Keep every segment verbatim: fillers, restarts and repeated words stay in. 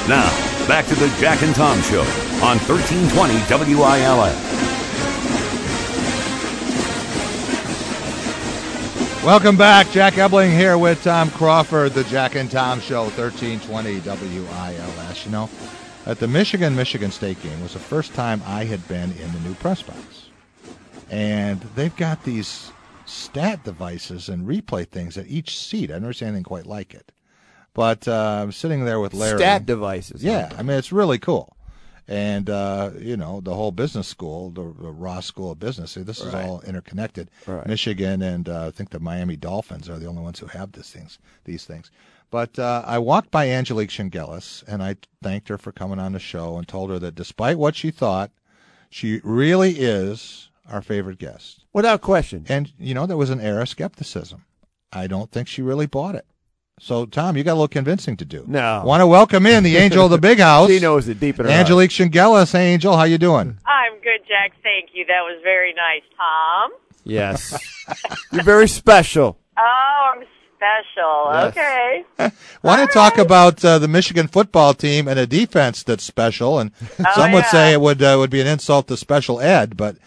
Now, back to the Jack and Tom Show on thirteen twenty W I L S. Welcome back. Jack Ebling here with Tom Crawford, the Jack and Tom Show, thirteen twenty W I L S. You know, at the Michigan-Michigan State game was the first time I had been in the new press box. And they've got these stat devices and replay things at each seat. I never seen anything quite like it. But uh, I'm sitting there with Larry. Stat devices. Yeah, I mean, it's really cool. And, uh, you know, the whole business school, the, the Ross School of Business, this is Right. all interconnected. Right. Michigan and uh, I think the Miami Dolphins are the only ones who have these things. These things. But uh, I walked by Angelique Shingelis, and I thanked her for coming on the show and told her that despite what she thought, she really is our favorite guest. Without question. And, you know, there was an air of skepticism. I don't think she really bought it. So, Tom, you got a little convincing to do. No. Want to welcome in the angel of the big house. She knows it deep in her Angelique Shingelis. Hey, Angel, how you doing? I'm good, Jack. Thank you. That was very nice, Tom. Yes. You're very special. Oh, I'm special. Yes. Okay. Want All to talk right. about uh, the Michigan football team and a defense that's special, and Oh, some would yeah. say it would uh, would be an insult to special ed, but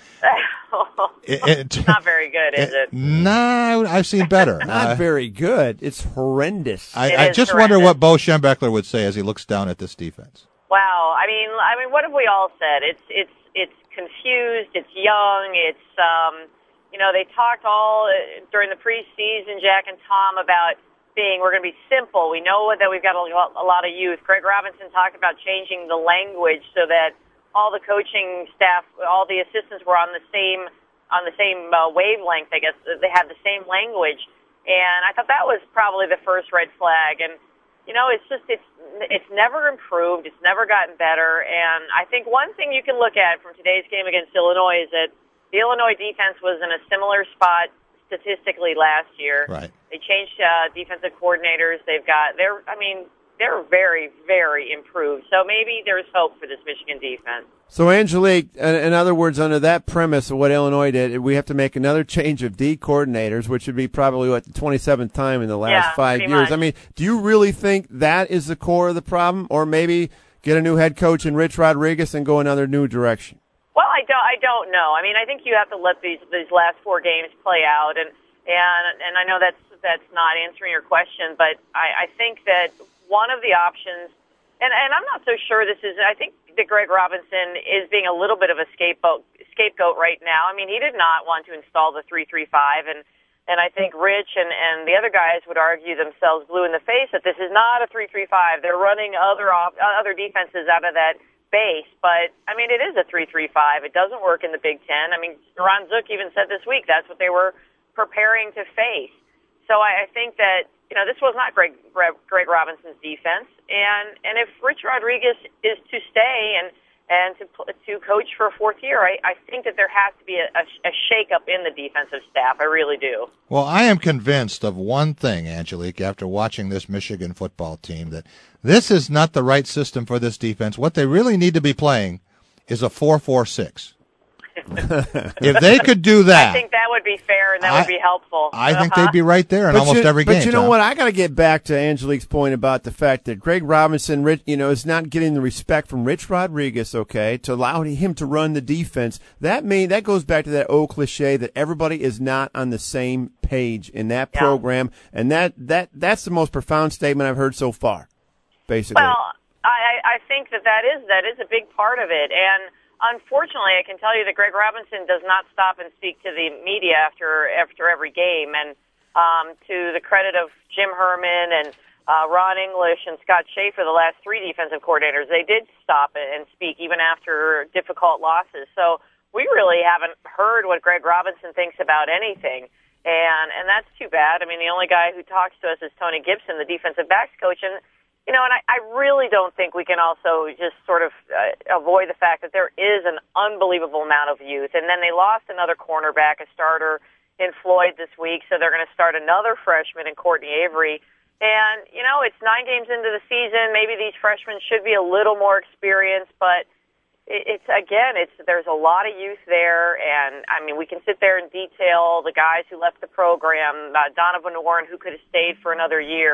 it, it, Not very good, is it? No, I've seen better. Not Uh, very good. It's horrendous. I, It I is just wonder horrendous. what Bo Schembechler would say as he looks down at this defense. Wow. I mean, I mean, what have we all said? It's it's it's confused. It's young. It's um, you know, they talked all uh, during the preseason, Jack and Tom, about being we're going to be simple. We know that we've got a, lot- a lot of youth. Greg Robinson talked about changing the language so that all the coaching staff, all the assistants were on the same on the same uh, wavelength. I guess they had the same language, and I thought that was probably the first red flag. And you know, it's just it's it's never improved. It's never gotten better. And I think one thing you can look at from today's game against Illinois is that the Illinois defense was in a similar spot statistically last year. Right. They changed uh, defensive coordinators. They've got they're I mean they're very very improved. So maybe there's hope for this Michigan defense. So, Angelique, in in other words, under that premise of what Illinois did, we have to make another change of D coordinators, which would be probably, what, the twenty-seventh time in the last Yeah, five pretty years. much. I mean, do you really think that is the core of the problem? Or maybe get a new head coach in Rich Rodriguez and go another new direction? Well, I don't. I don't know. I mean, I think you have to let these these last four games play out, and and and I know that's that's not answering your question, but I, I think that one of the options, and and I'm not so sure this is. I think that Greg Robinson is being a little bit of a scapegoat scapegoat right now. I mean, he did not want to install the three three five, and and I think Rich and and the other guys would argue themselves blue in the face that this is not a three three five. They're running other off, other defenses out of that base, but I mean, it is a three three five. It doesn't work in the Big Ten. I mean, Ron Zook even said this week that's what they were preparing to face. So I, I think that you know this was not Greg Greg Robinson's defense, and and if Rich Rodriguez is to stay and and to to coach for a fourth year, I, I think that there has to be a, a, a shakeup in the defensive staff. I really do. Well, I am convinced of one thing, Angelique, after watching this Michigan football team, that this is not the right system for this defense. What they really need to be playing is a four four six. If they could do that, I think that would be fair and that I- would be helpful. I think Uh-huh. they'd be right there in almost you, every but game. you know Tom. what? I got to get back to Angelique's point about the fact that Greg Robinson, Rich, you know, is not getting the respect from Rich Rodriguez. Okay, to allow him to run the defense. That mean that goes back to that old cliche that everybody is not on the same page in that Yeah. program, and that that that's the most profound statement I've heard so far. Basically, Well, I, I think that that is that is a big part of it, and unfortunately, I can tell you that Greg Robinson does not stop and speak to the media after after every game. And um, to the credit of Jim Herman and uh, Ron English and Scott Schaefer, the last three defensive coordinators, they did stop and speak even after difficult losses. So we really haven't heard what Greg Robinson thinks about anything. And and that's too bad. I mean, the only guy who talks to us is Tony Gibson, the defensive backs coach, and you know, and I, I really don't think we can also just sort of uh, avoid the fact that there is an unbelievable amount of youth. And then they lost another cornerback, a starter in Floyd this week, so they're going to start another freshman in Courtney Avery. And, you know, it's nine games into the season. Maybe these freshmen should be a little more experienced, but it, it's, again, it's there's a lot of youth there. And, I mean, we can sit there and detail the guys who left the program, uh, Donovan Warren, who could have stayed for another year.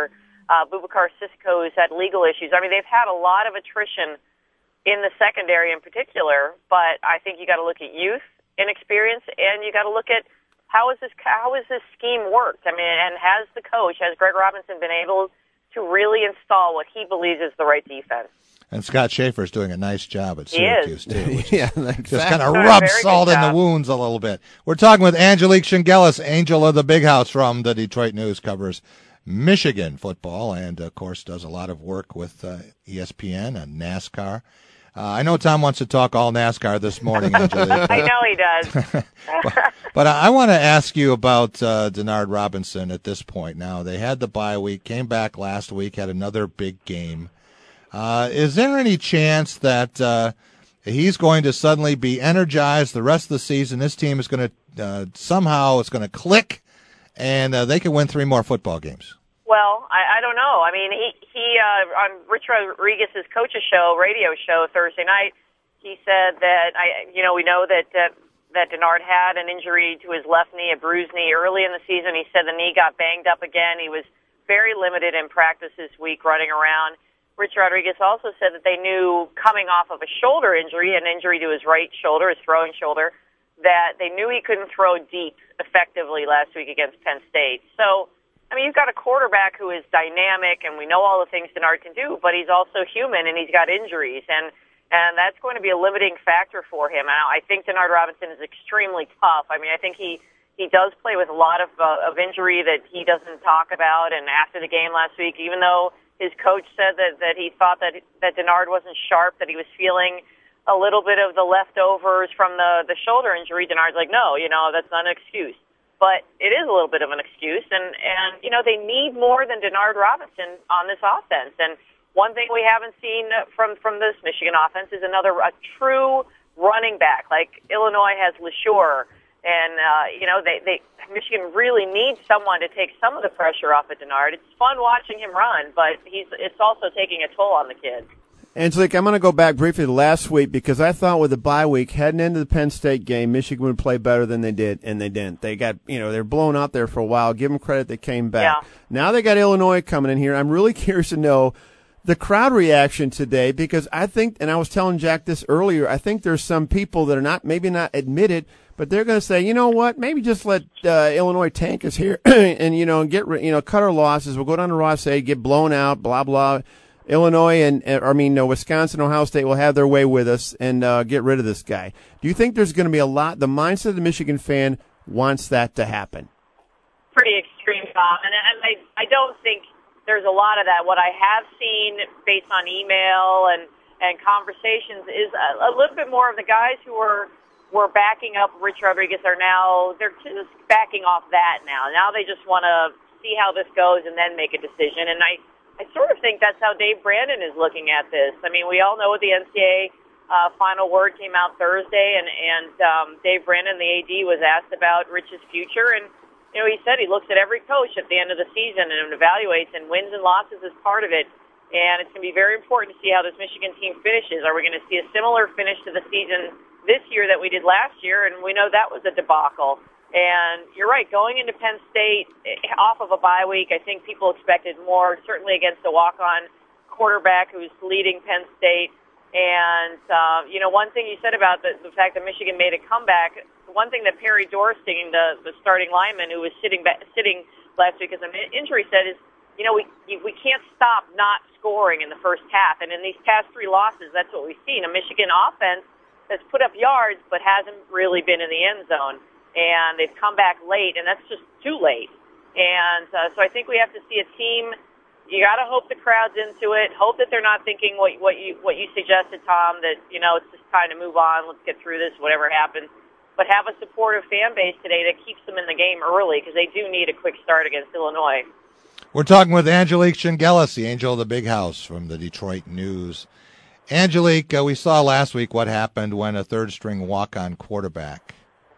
Uh, Boubacar Sissoko, who's had legal issues. I mean, they've had a lot of attrition in the secondary in particular, but I think you got to look at youth, inexperience, and you got to look at how is this how is this scheme worked. I mean, and has the coach, has Greg Robinson been able to really install what he believes is the right defense? And Scott Schaefer's doing a nice job at Syracuse, too. Which yeah, just kind of rubs salt in the wounds a little bit. We're talking with Angelique Chengelis, Angel of the Big House from the Detroit News, covers Michigan football and, of course, does a lot of work with uh, E S P N and NASCAR. Uh, I know Tom wants to talk all NASCAR this morning, Angelique. I know he does. but, but I want to ask you about uh, Denard Robinson at this point. Now, they had the bye week, came back last week, had another big game. Uh, is there any chance that uh, he's going to suddenly be energized the rest of the season? This team is going to uh, somehow it's going to click, and uh, they can win three more football games. Well, I, I don't know. I mean, he he uh, on Rich Rodriguez's coach's show, radio show Thursday night, he said that I, you know, we know that uh, that Denard had an injury to his left knee, a bruised knee, early in the season. He said the knee got banged up again. He was very limited in practice this week, running around. Rich Rodriguez also said that they knew coming off of a shoulder injury, an injury to his right shoulder, his throwing shoulder, that they knew he couldn't throw deep effectively last week against Penn State. So, I mean, you've got a quarterback who is dynamic, and we know all the things Denard can do, but he's also human, and he's got injuries, and and that's going to be a limiting factor for him. And I think Denard Robinson is extremely tough. I mean, I think he, he does play with a lot of, uh, of injury that he doesn't talk about, and after the game last week, even though his coach said that, that he thought that that Denard wasn't sharp, that he was feeling a little bit of the leftovers from the, the shoulder injury. Denard's like, no, you know, that's not an excuse. But it is a little bit of an excuse, and, and you know, they need more than Denard Robinson on this offense. And one thing we haven't seen from, from this Michigan offense is another a true running back, like Illinois has LeSure. And, uh, you know, they, they Michigan really needs someone to take some of the pressure off of Denard. It's fun watching him run, but he's it's also taking a toll on the kid. Angelique, I'm going to go back briefly to last week because I thought with the bye week, heading into the Penn State game, Michigan would play better than they did, and they didn't. They got, you know, they're blown out there for a while. Give them credit, they came back. Yeah. Now they got Illinois coming in here. I'm really curious to know the crowd reaction today because I think, and I was telling Jack this earlier, I think there's some people that are not, maybe not admitted, but they're going to say, you know what, maybe just let uh, Illinois tank us here and, you know, get, you know, cut our losses. We'll go down to Ross-Ade, get blown out, blah, blah. Illinois and, I mean, no, Wisconsin, Ohio State will have their way with us and uh, get rid of this guy. Do you think there's going to be a lot, the mindset of the Michigan fan wants that to happen? Pretty extreme, Tom. And, and I, I don't think there's a lot of that. What I have seen based on email and, and conversations is a, a little bit more of the guys who were were backing up Rich Rodriguez are now, they're just backing off that now. Now they just want to see how this goes and then make a decision. And I, I sort of think that's how Dave Brandon is looking at this. I mean, we all know the N C double A uh, final word came out Thursday, and, and um, Dave Brandon, the A D, was asked about Rich's future. And, you know, he said he looks at every coach at the end of the season and evaluates, and wins and losses is part of it. And it's going to be very important to see how this Michigan team finishes. Are we going to see a similar finish to the season this year that we did last year? And we know that was a debacle. And you're right, going into Penn State off of a bye week, I think people expected more, certainly against a walk-on quarterback who's leading Penn State. And, uh, you know, one thing you said about the, the fact that Michigan made a comeback, one thing that Perry Dorsting, the, the starting lineman who was sitting back, sitting last week as an injury, said is, you know, we we can't stop not scoring in the first half. And in these past three losses, that's what we've seen, a Michigan offense that's put up yards but hasn't really been in the end zone. And they've come back late, and that's just too late. And uh, so I think we have to see a team. You got to hope the crowd's into it. Hope that they're not thinking what what you what you suggested, Tom. That you know it's just time to move on. Let's get through this, whatever happens. But have a supportive fan base today that keeps them in the game early because they do need a quick start against Illinois. We're talking with Angelique Chengelis, the Angel of the Big House from the Detroit News. Angelique, uh, we saw last week what happened when a third-string walk-on quarterback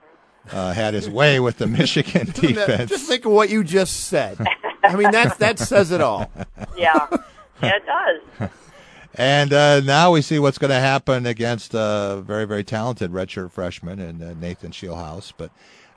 Uh, had his way with the Michigan defense. Just think of what you just said. I mean, that that says it all. Yeah, yeah, it does. And uh, now we see what's going to happen against a very, very talented redshirt freshman and uh, Nathan Scheelhaus. But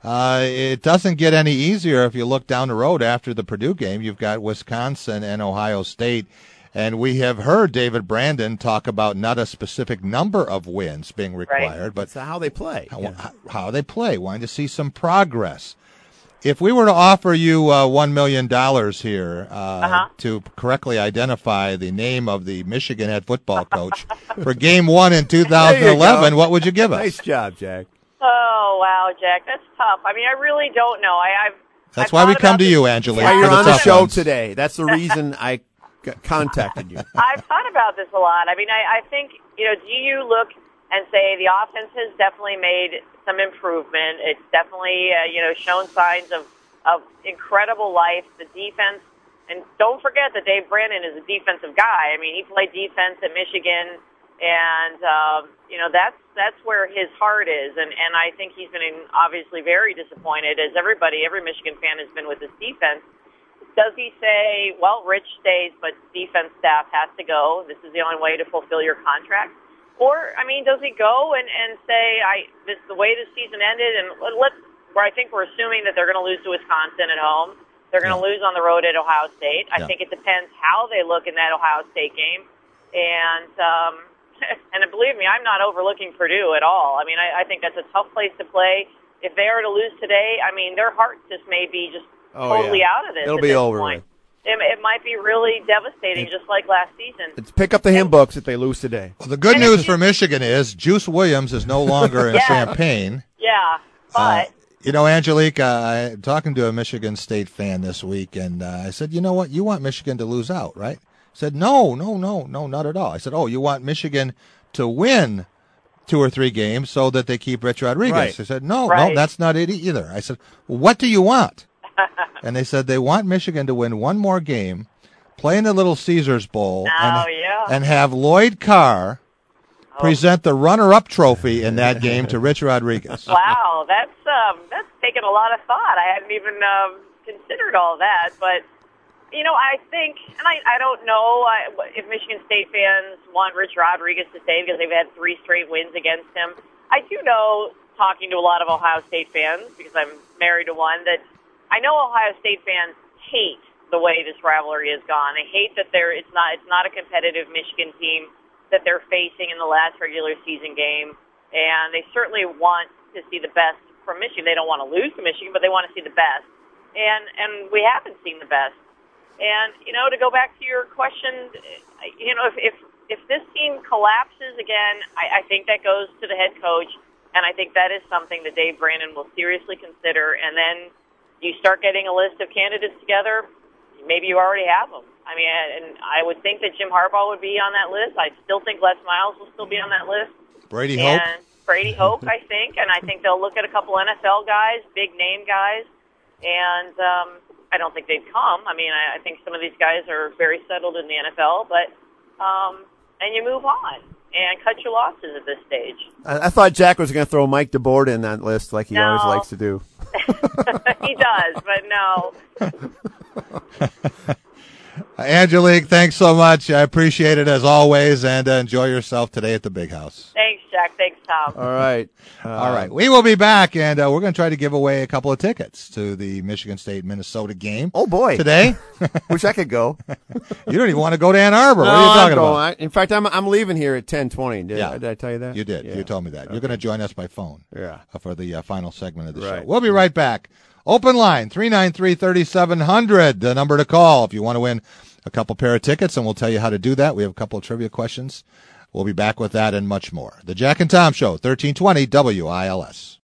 Uh, it doesn't get any easier if you look down the road after the Purdue game. You've got Wisconsin and Ohio State. And we have heard David Brandon talk about not a specific number of wins being required, right. but it's how they play. How, yeah. how, how they play, wanting to see some progress. If we were to offer you uh, one million dollars here uh, uh-huh. to correctly identify the name of the Michigan head football coach for game one in two thousand eleven, what would you give us? Nice job, Jack. Oh, wow, Jack. That's tough. I mean, I really don't know. I, I've That's I've why we come to this. you, Angelique. Why for you're the on the tough show ones. today. That's the reason I c- contacted you. I've thought about this a lot. I mean, I, I think, you know, do you look and say the offense has definitely made some improvement? It's definitely, uh, you know, shown signs of, of incredible life. The defense, and don't forget that Dave Brandon is a defensive guy. I mean, he played defense at Michigan, and, um, you know, that's that's where his heart is. And, and I think he's been obviously very disappointed, as everybody, every Michigan fan has been with his defense. Does he say, well, Rich stays, but defense staff has to go? This is the only way to fulfill your contract. Or, I mean, does he go and, and say, I this the way the season ended, and let's, where I think we're assuming that they're going to lose to Wisconsin at home. They're going to yeah. lose on the road at Ohio State. I yeah. think it depends how they look in that Ohio State game. And, um, and believe me, I'm not overlooking Purdue at all. I mean, I, I think that's a tough place to play. If they are to lose today, I mean, their heart just may be just oh, totally yeah. out of this It'll at be this over. point. It, it might be really devastating, just like last season. Let's pick up the hymn books if they lose today. Well, the good and news for Michigan is Juice Williams is no longer in yeah. Champaign. Yeah, but... Uh, you know, Angelique, uh, I'm talking to a Michigan State fan this week, and uh, I said, you know what, you want Michigan to lose out, right? He said, no, no, no, no, not at all. I said, oh, you want Michigan to win two or three games so that they keep Rich Rodriguez. Right. He said, no, right. no, that's not it either. I said, well, what do you want? And they said they want Michigan to win one more game, play in the Little Caesars Bowl, oh, and, yeah. and have Lloyd Carr oh. present the runner-up trophy in that game to Rich Rodriguez. Wow, that's um, that's taken a lot of thought. I hadn't even um, considered all that, but you know, I think, and I, I don't know I, if Michigan State fans want Rich Rodriguez to stay because they've had three straight wins against him. I do know, talking to a lot of Ohio State fans, because I'm married to one, that I know Ohio State fans hate the way this rivalry has gone. They hate that they're it's not it's not a competitive Michigan team that they're facing in the last regular season game, and they certainly want to see the best from Michigan. They don't want to lose to Michigan, but they want to see the best, and and we haven't seen the best. And, you know, to go back to your question, you know, if if, if this team collapses again, I, I think that goes to the head coach, and I think that is something that Dave Brandon will seriously consider. And then you start getting a list of candidates together, maybe you already have them. I mean, and I would think that Jim Harbaugh would be on that list. I still think Les Miles will still be on that list. Brady and Hope? Brady Hope, I think, and I think they'll look at a couple N F L guys, big-name guys, and um, I don't think they'd come. I mean, I, I think some of these guys are very settled in the N F L, but um, and you move on and cut your losses at this stage. I, I thought Jack was going to throw Mike DeBoer in that list like he no. always likes to do. He does, but no. Angelique, thanks so much. I appreciate it as always, and uh, enjoy yourself today at the Big House. Thanks, Jack. Thanks, Tom. All right. Uh, All right. We will be back, and uh, we're going to try to give away a couple of tickets to the Michigan State-Minnesota game. Oh, boy. Today. Wish I could go. You don't even want to go to Ann Arbor. No, what are you talking I'm about? I, in fact, I'm I'm leaving here at ten twenty. Did, Yeah. did I tell you that? You did. Yeah. You told me that. Okay. You're going to join us by phone Yeah. uh, for the uh, final segment of the Right. show. We'll be right back. Open line, three nine three, three seven zero zero, the number to call if you want to win a couple pair of tickets, and we'll tell you how to do that. We have a couple of trivia questions. We'll be back with that and much more. The Jack and Tom Show, thirteen twenty W I L S.